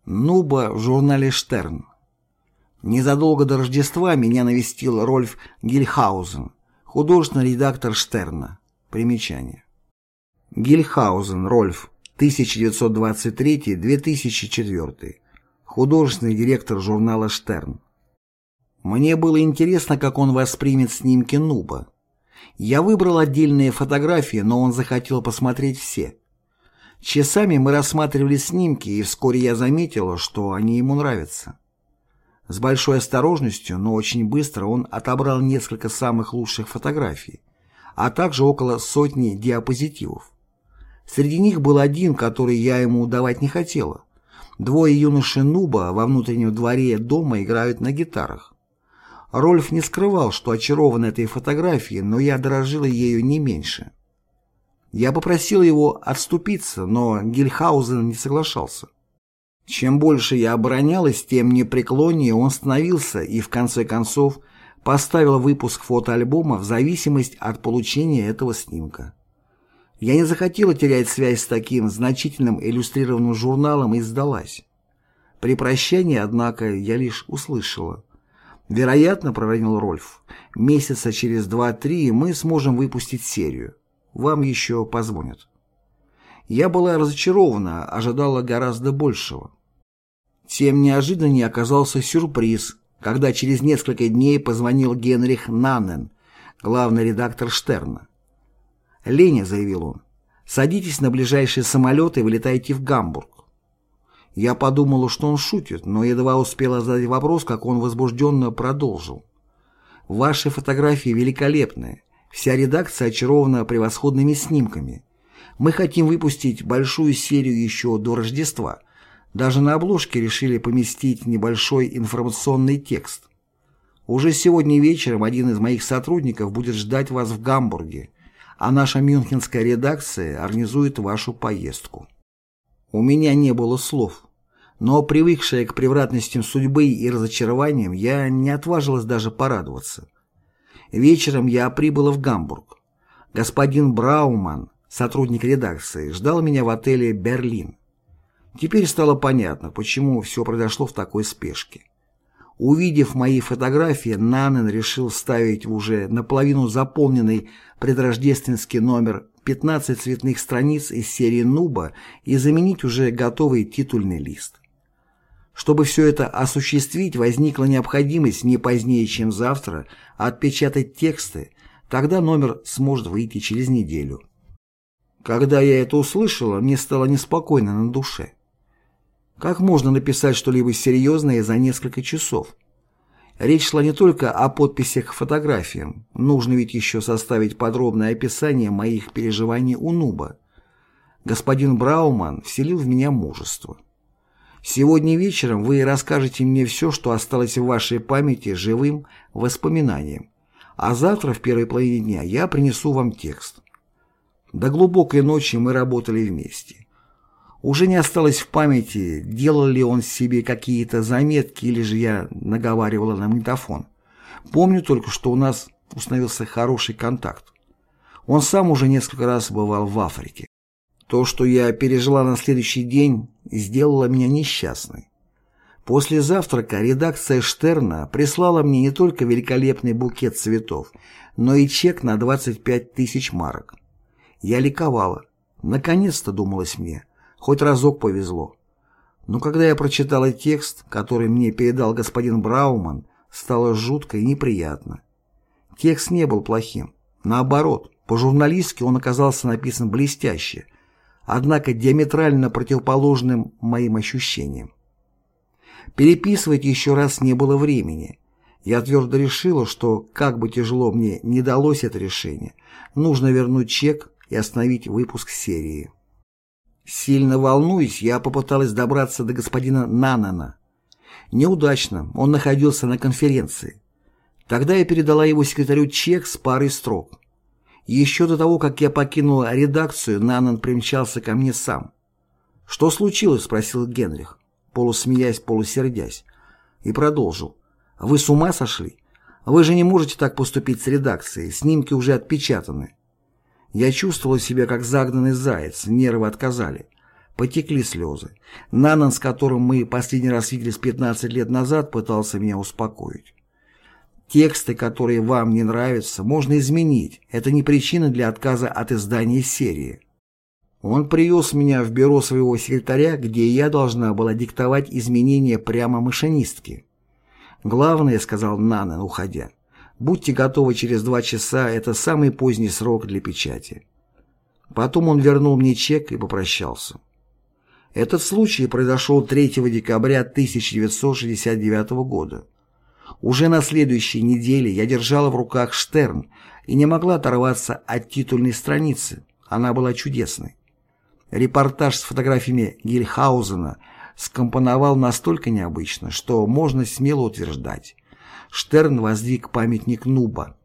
Нуба в журнале «Штерн». Незадолго до Рождества меня навестил Рольф Гильхаузен, художественный редактор «Штерна». Примечание. Гильхаузен Рольф, 1923-2004. Художественный директор журнала «Штерн». Мне было интересно, как он воспримет снимки Нуба. Я выбрал отдельные фотографии, но он захотел посмотреть все. Часами мы рассматривали снимки, и вскоре я заметила, что они ему нравятся. С большой осторожностью, но очень быстро он отобрал несколько самых лучших фотографий, а также около сотни диапозитивов. Среди них был один, который я ему давать не хотела. Двое юношей Нуба во внутреннем дворе дома играют на гитарах. Рольф не скрывал, что очарован этой фотографией, но я дорожила ею не меньше. Я попросил его отступиться, но Гильхаузен не соглашался. Чем больше я оборонялась, тем непреклоннее он становился и в конце концов поставил выпуск фотоальбома в зависимость от получения этого снимка. Я не захотела терять связь с таким значительным иллюстрированным журналом и сдалась. При прощании, однако, я лишь услышала: «Вероятно, — проронил Рольф, — месяца через 2-3 мы сможем выпустить серию. Вам еще позвонят». Я была разочарована, ожидала гораздо большего. Тем неожиданнее оказался сюрприз, когда через несколько дней позвонил Генрих Наннен, главный редактор «Штерна». «Леня», — заявил он, — «садитесь на ближайший самолет и вылетайте в Гамбург». Я подумала, что он шутит, но едва успела задать вопрос, как он возбужденно продолжил: «Ваши фотографии великолепны. Вся редакция очарована превосходными снимками. Мы хотим выпустить большую серию еще до Рождества. Даже на обложке решили поместить небольшой информационный текст. Уже сегодня вечером один из моих сотрудников будет ждать вас в Гамбурге, а наша мюнхенская редакция организует вашу поездку». У меня не было слов, но, привыкшая к превратностям судьбы и разочарованиям, я не отважилась даже порадоваться. Вечером я прибыла в Гамбург. Господин Брауман, сотрудник редакции, ждал меня в отеле «Берлин». Теперь стало понятно, почему все произошло в такой спешке. Увидев мои фотографии, Наннен решил вставить в уже наполовину заполненный предрождественский номер 15 цветных страниц из серии «Нуба» и заменить уже готовый титульный лист. Чтобы все это осуществить, возникла необходимость не позднее, чем завтра, отпечатать тексты, тогда номер сможет выйти через неделю. Когда я это услышала, мне стало неспокойно на душе. Как можно написать что-либо серьезное за несколько часов? Речь шла не только о подписях к фотографиям, нужно ведь еще составить подробное описание моих переживаний у Нуба. Господин Брауман вселил в меня мужество. «Сегодня вечером вы расскажете мне все, что осталось в вашей памяти живым воспоминанием, а завтра в первой половине дня я принесу вам текст». До глубокой ночи мы работали вместе. Уже не осталось в памяти, делал ли он себе какие-то заметки или же я наговаривала на магнитофон. Помню только, что у нас установился хороший контакт. Он сам уже несколько раз бывал в Африке. То, что я пережила на следующий день, сделало меня несчастной. После завтрака редакция «Штерна» прислала мне не только великолепный букет цветов, но и чек на 25 тысяч марок. Я ликовала. Наконец-то, думалось мне, хоть разок повезло. Но когда я прочитала текст, который мне передал господин Брауман, стало жутко и неприятно. Текст не был плохим. Наоборот, по-журналистски он оказался написан блестяще, однако диаметрально противоположным моим ощущениям. Переписывать еще раз не было времени. Я твердо решила, что, как бы тяжело мне не далось это решение, нужно вернуть чек и остановить выпуск серии. Сильно волнуясь, я попыталась добраться до господина Наннена. Неудачно, он находился на конференции. Тогда я передала его секретарю чек с парой строк. Еще до того, как я покинула редакцию, Наннен примчался ко мне сам. «Что случилось?» — спросил Генрих, полусмеясь, полусердясь, и продолжил. «Вы с ума сошли? Вы же не можете так поступить с редакцией, снимки уже отпечатаны». Я чувствовала себя как загнанный заяц, нервы отказали. Потекли слезы. Нанан, с которым мы последний раз виделись 15 лет назад, пытался меня успокоить. Тексты, которые вам не нравятся, можно изменить. Это не причина для отказа от издания серии. Он привез меня в бюро своего секретаря, где я должна была диктовать изменения прямо машинистке. «Главное, — сказал Нанан, уходя, — будьте готовы через 2 часа, это самый поздний срок для печати». Потом он вернул мне чек и попрощался. Этот случай произошел 3 декабря 1969 года. Уже на следующей неделе я держала в руках «Штерн» и не могла оторваться от титульной страницы. Она была чудесной. Репортаж с фотографиями Гильхаузена скомпоновал настолько необычно, что можно смело утверждать: Штерн воздвиг памятник Нуба.